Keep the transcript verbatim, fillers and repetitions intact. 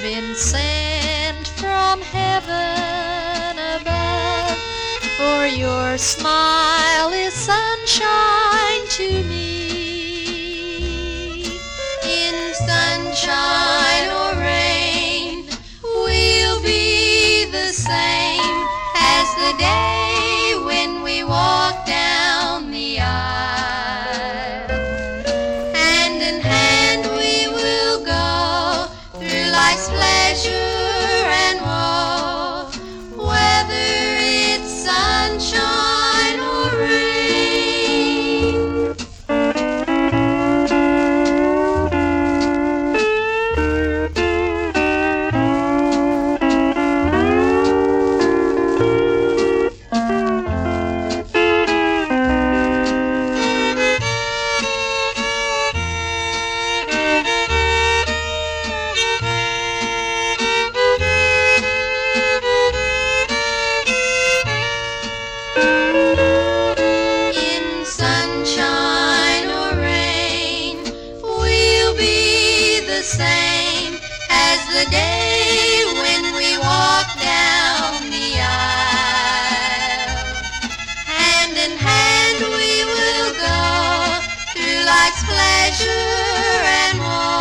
been sent from heaven above, for your smile is sunshine to me. In sunshine or rain, we'll be the same as the day when we walk down the aisle. Hand in hand we will go through life's pleasure and woe, whether it's sunshine or rain. In sunshine or rain, we'll be the same as the day when we walk down the aisle. Hand in hand we will go through life's pleasure and woe,